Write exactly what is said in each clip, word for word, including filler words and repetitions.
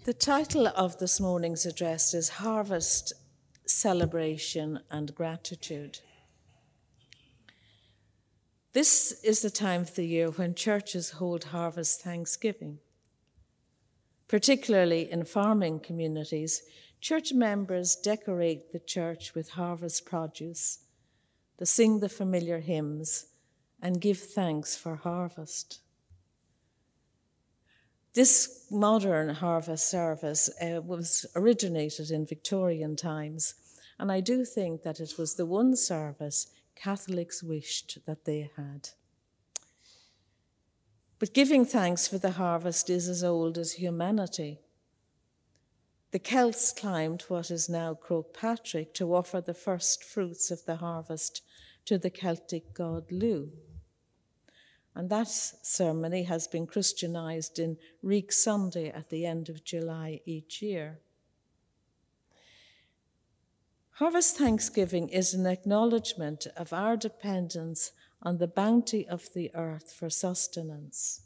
The title of this morning's address is Harvest, Celebration and Gratitude. This is the time of the year when churches hold harvest thanksgiving. Particularly in farming communities, church members decorate the church with harvest produce. They sing the familiar hymns and give thanks for harvest. This modern harvest service uh, was originated in Victorian times, and I do think that it was the one service Catholics wished that they had. But giving thanks for the harvest is as old as humanity. The Celts climbed what is now Croagh Patrick to offer the first fruits of the harvest to the Celtic god Lugh. And that ceremony has been Christianized in Reek Sunday at the end of July each year. Harvest Thanksgiving is an acknowledgement of our dependence on the bounty of the earth for sustenance.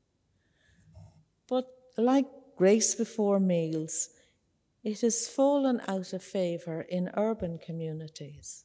But like grace before meals, it has fallen out of favor in urban communities.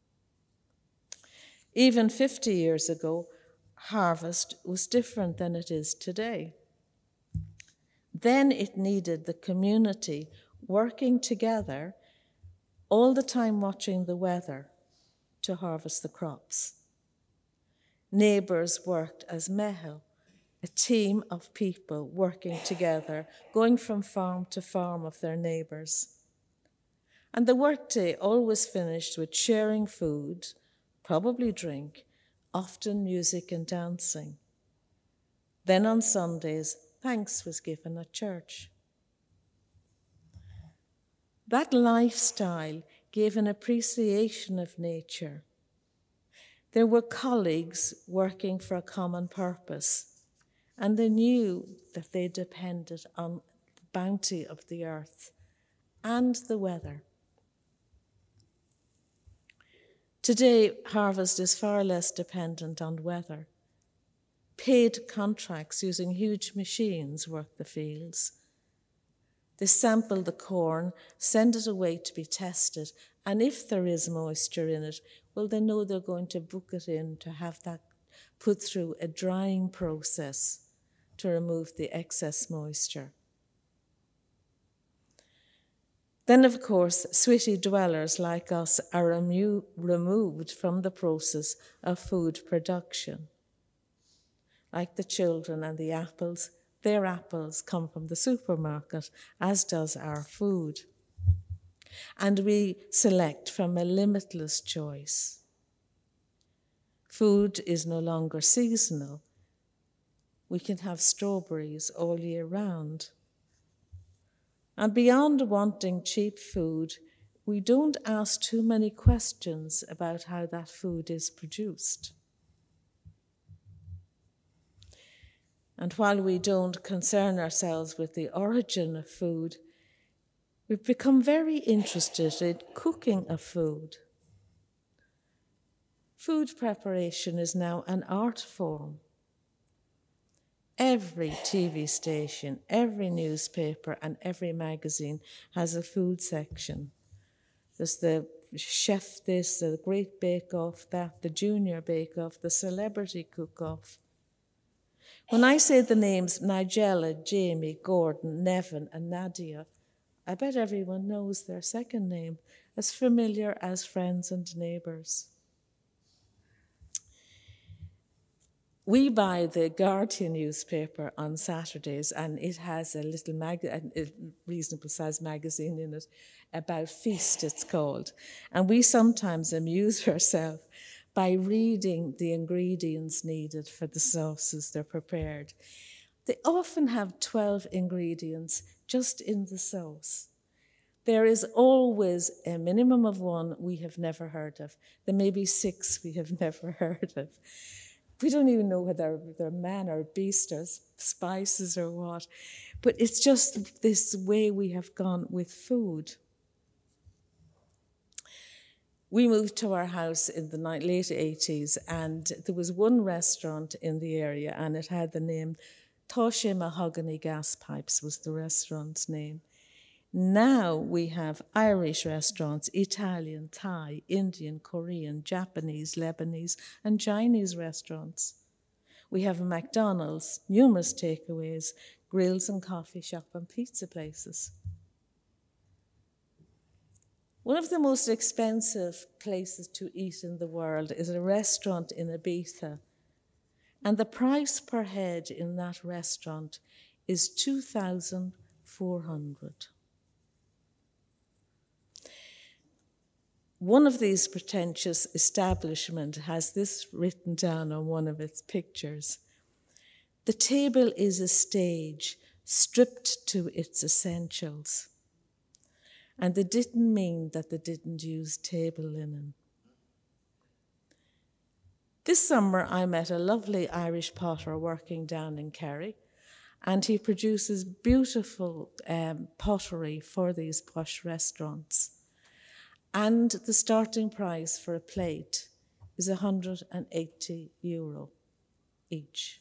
Even fifty years ago, harvest was different than it is today. Then it needed the community working together, all the time watching the weather, to harvest the crops. Neighbours worked as mehel, a team of people working together, going from farm to farm of their neighbours. And the workday always finished with sharing food, probably drink, often music and dancing. Then on Sundays, thanks was given at church. That lifestyle gave an appreciation of nature. There were colleagues working for a common purpose, and they knew that they depended on the bounty of the earth and the weather. Today, harvest is far less dependent on weather. Paid contracts using huge machines work the fields. They sample the corn, send it away to be tested, and if there is moisture in it, well, they know they're going to book it in to have that put through a drying process to remove the excess moisture. Then, of course, city dwellers like us are remo- removed from the process of food production. Like the children and the apples, their apples come from the supermarket, as does our food. And we select from a limitless choice. Food is no longer seasonal. We can have strawberries all year round. And beyond wanting cheap food, we don't ask too many questions about how that food is produced. And while we don't concern ourselves with the origin of food, we've become very interested in cooking of food. Food preparation is now an art form. Every T V station, every newspaper, and every magazine has a food section. There's the chef this, the Great Bake-Off that, the Junior Bake-Off, the Celebrity Cook-Off. When I say the names Nigella, Jamie, Gordon, Nevin, and Nadia, I bet everyone knows their second name, as familiar as friends and neighbours. We buy the Guardian newspaper on Saturdays, and it has a little mag- a reasonable sized magazine in it about feast, it's called. And we sometimes amuse ourselves by reading the ingredients needed for the sauces they're prepared. They often have twelve ingredients just in the sauce. There is always a minimum of one we have never heard of. There may be six we have never heard of. We don't even know whether they're man or beast or spices or what. But it's just this way we have gone with food. We moved to our house in the late eighties, and there was one restaurant in the area, and it had the name Toshe Mahogany Gas Pipes was the restaurant's name. Now we have Irish restaurants, Italian, Thai, Indian, Korean, Japanese, Lebanese, and Chinese restaurants. We have a McDonald's, numerous takeaways, grills and coffee shop and pizza places. One of the most expensive places to eat in the world is a restaurant in Ibiza. And the price per head in that restaurant is two thousand four hundred dollars. One of these pretentious establishments has this written down on one of its pictures. The table is a stage stripped to its essentials. And they didn't mean that they didn't use table linen. This summer, I met a lovely Irish potter working down in Kerry, and he produces beautiful um, pottery for these posh restaurants. And the starting price for a plate is one hundred eighty euro each.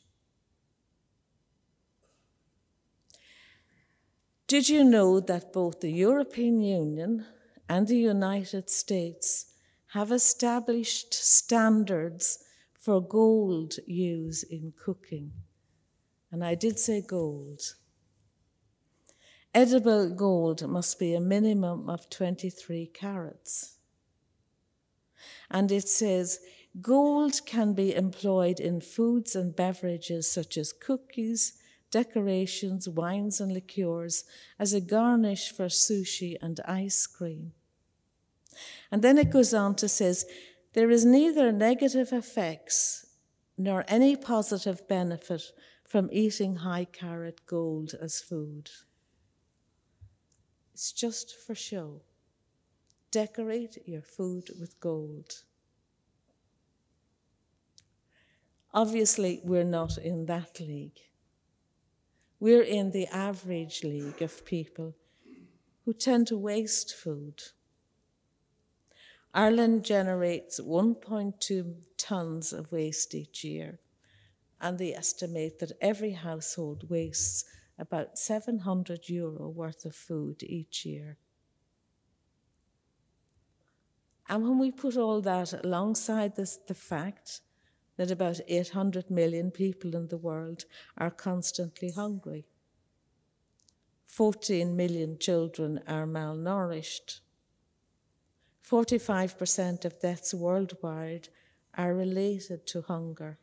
Did you know that both the European Union and the United States have established standards for gold use in cooking? And I did say gold. Edible gold must be a minimum of twenty-three carats. And it says, gold can be employed in foods and beverages such as cookies, decorations, wines and liqueurs, as a garnish for sushi and ice cream. And then it goes on to say, there is neither negative effects nor any positive benefit from eating high-carat gold as food. It's just for show. Decorate your food with gold. Obviously, we're not in that league. We're in the average league of people who tend to waste food. Ireland generates one point two tonnes of waste each year, and they estimate that every household wastes about seven hundred euro worth of food each year. And when we put all that alongside this, the fact that about eight hundred million people in the world are constantly hungry, fourteen million children are malnourished, forty-five percent of deaths worldwide are related to hunger.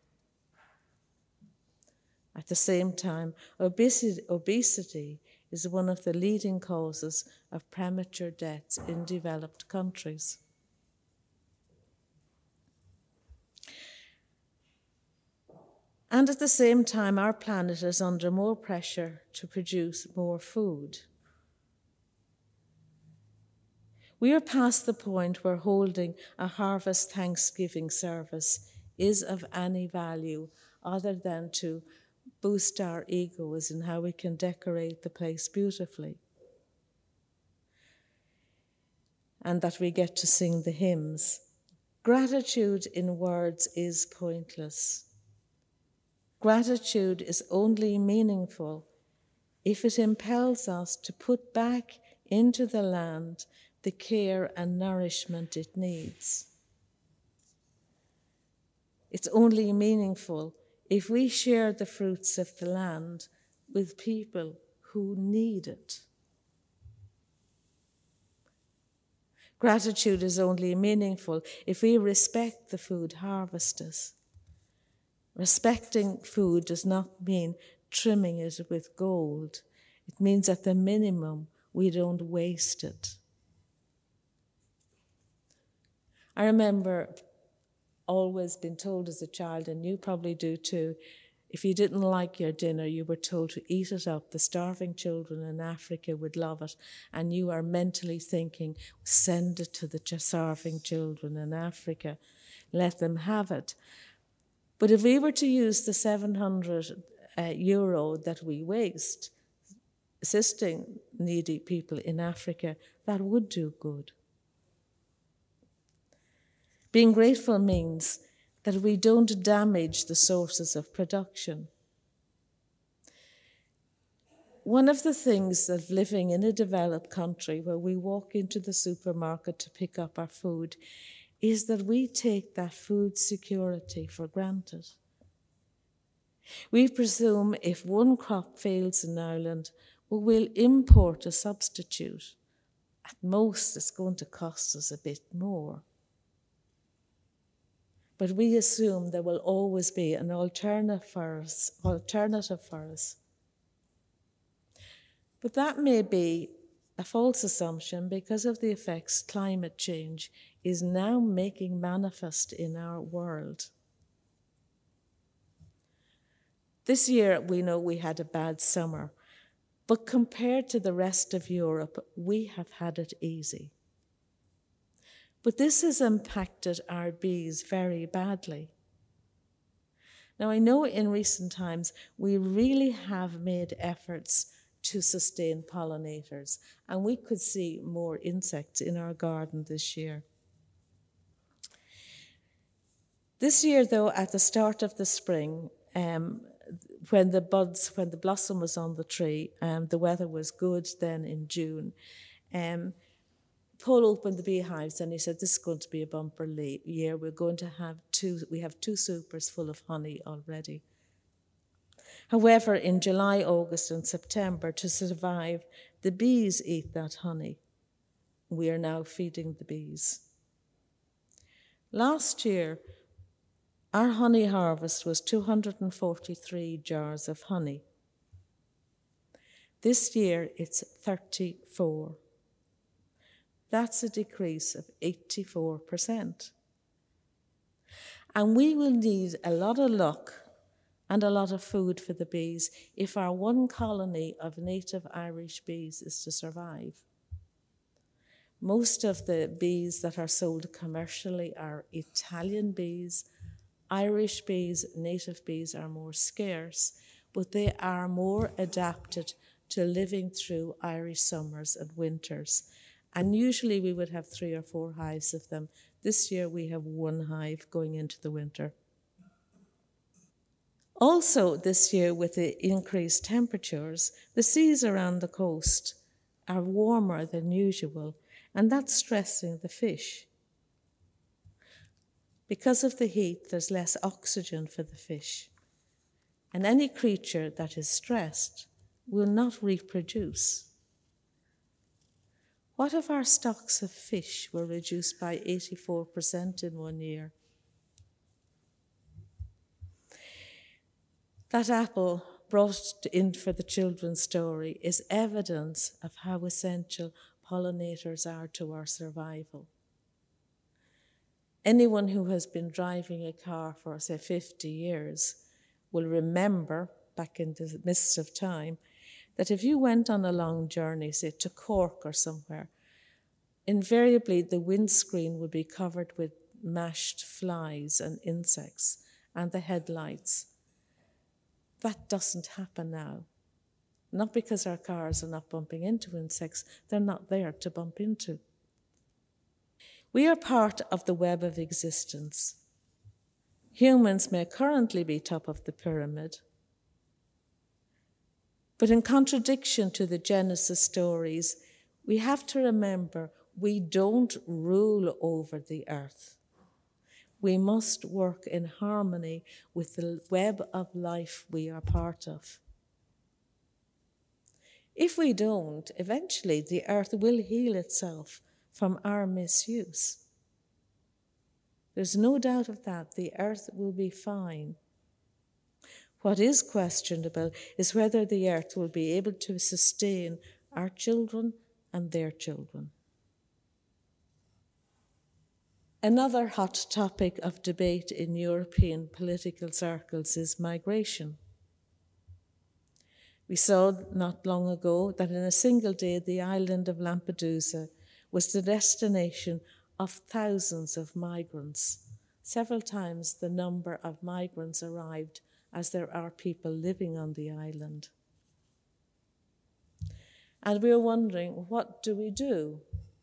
At the same time, obesity, obesity is one of the leading causes of premature deaths in developed countries. And at the same time, our planet is under more pressure to produce more food. We are past the point where holding a harvest Thanksgiving service is of any value other than to boost our egos in how we can decorate the place beautifully. And that we get to sing the hymns. Gratitude in words is pointless. Gratitude is only meaningful if it impels us to put back into the land the care and nourishment it needs. It's only meaningful if we share the fruits of the land with people who need it. Gratitude is only meaningful if we respect the food harvested. Respecting food does not mean trimming it with gold. It means at the minimum we don't waste it. I remember always being told as a child, and you probably do too, if you didn't like your dinner, you were told to eat it up. The starving children in Africa would love it. And you are mentally thinking, send it to the starving children in Africa. Let them have it. But if we were to use the seven hundred uh, euro that we waste, assisting needy people in Africa, that would do good. Being grateful means that we don't damage the sources of production. one of the things of living in a developed country where we walk into the supermarket to pick up our food is that we take that food security for granted. We presume if one crop fails in Ireland, well, we'll import a substitute. At most, it's going to cost us a bit more. But we assume there will always be an alternative for us, alternative for us. But that may be a false assumption because of the effects climate change is now making manifest in our world. This year, we know we had a bad summer, but compared to the rest of Europe, we have had it easy. But this has impacted our bees very badly. Now, I know in recent times we really have made efforts to sustain pollinators, and we could see more insects in our garden this year. This year, though, at the start of the spring, um, when the buds, when the blossom was on the tree, um, the weather was good then in June, um, Paul opened the beehives and he said, this is going to be a bumper year. We're going to have two, we have two supers full of honey already. However, in July, August, and September, to survive, the bees eat that honey. We are now feeding the bees. Last year, our honey harvest was two hundred forty-three jars of honey. This year, it's thirty-four. That's a decrease of eighty-four percent. And we will need a lot of luck and a lot of food for the bees if our one colony of native Irish bees is to survive. Most of the bees that are sold commercially are Italian bees. Irish bees, native bees, are more scarce, but they are more adapted to living through Irish summers and winters. And usually we would have three or four hives of them. This year we have one hive going into the winter. Also this year, with the increased temperatures, the seas around the coast are warmer than usual, and that's stressing the fish. Because of the heat, there's less oxygen for the fish, and any creature that is stressed will not reproduce. What if our stocks of fish were reduced by eighty-four percent in one year? That apple brought in for the children's story is evidence of how essential pollinators are to our survival. Anyone who has been driving a car for, say, fifty years will remember, back in the midst of time, that if you went on a long journey, say to Cork or somewhere, invariably the windscreen would be covered with mashed flies and insects, and the headlights. That doesn't happen now. Not because our cars are not bumping into insects, they're not there to bump into. We are part of the web of existence. Humans may currently be top of the pyramid, but in contradiction to the Genesis stories, we have to remember we don't rule over the earth. We must work in harmony with the web of life we are part of. If we don't, eventually the earth will heal itself from our misuse. There's no doubt of that. The earth will be fine. What is questionable is whether the earth will be able to sustain our children and their children. Another hot topic of debate in European political circles is migration. We saw not long ago that in a single day, the island of Lampedusa was the destination of thousands of migrants. Several times the number of migrants arrived as there are people living on the island. And we were wondering, what do we do?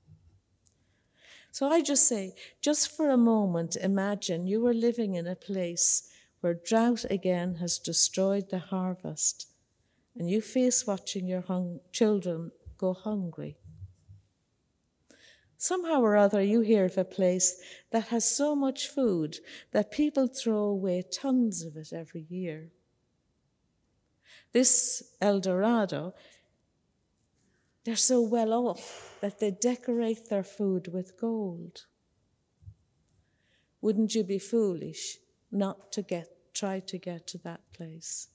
So I just say, just for a moment, imagine you were living in a place where drought again has destroyed the harvest, and you face watching your hung- children go hungry. Somehow or other, you hear of a place that has so much food that people throw away tons of it every year. This El Dorado, they're so well off that they decorate their food with gold. Wouldn't you be foolish not to get, try to get to that place?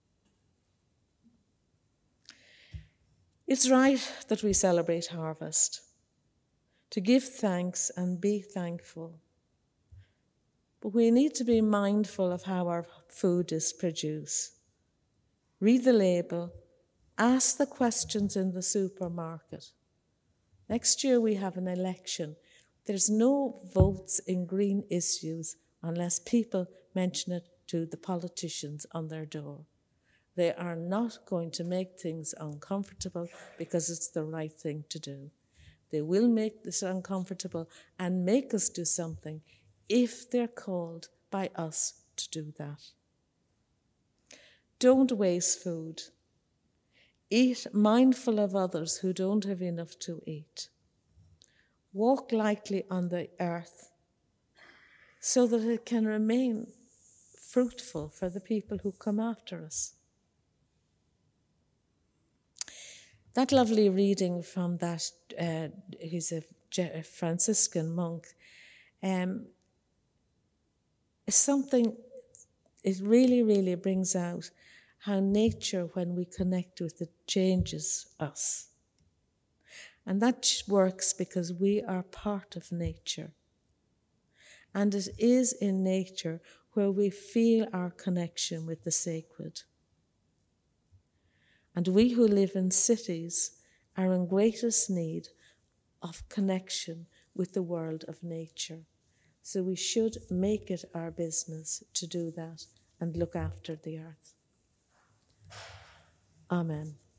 It's right that we celebrate harvest, to give thanks and be thankful. But we need to be mindful of how our food is produced. Read the label, ask the questions in the supermarket. Next year we have an election. There's no votes in green issues unless people mention it to the politicians on their door. They are not going to make things uncomfortable because it's the right thing to do. They will make this uncomfortable and make us do something if they're called by us to do that. Don't waste food. Eat mindful of others who don't have enough to eat. Walk lightly on the earth so that it can remain fruitful for the people who come after us. That lovely reading from that, uh, he's a, a Franciscan monk, um, is something, it really, really brings out how nature, when we connect with it, changes us. And that works because we are part of nature. And it is in nature where we feel our connection with the sacred. And we who live in cities are in greatest need of connection with the world of nature. So we should make it our business to do that and look after the earth. Amen.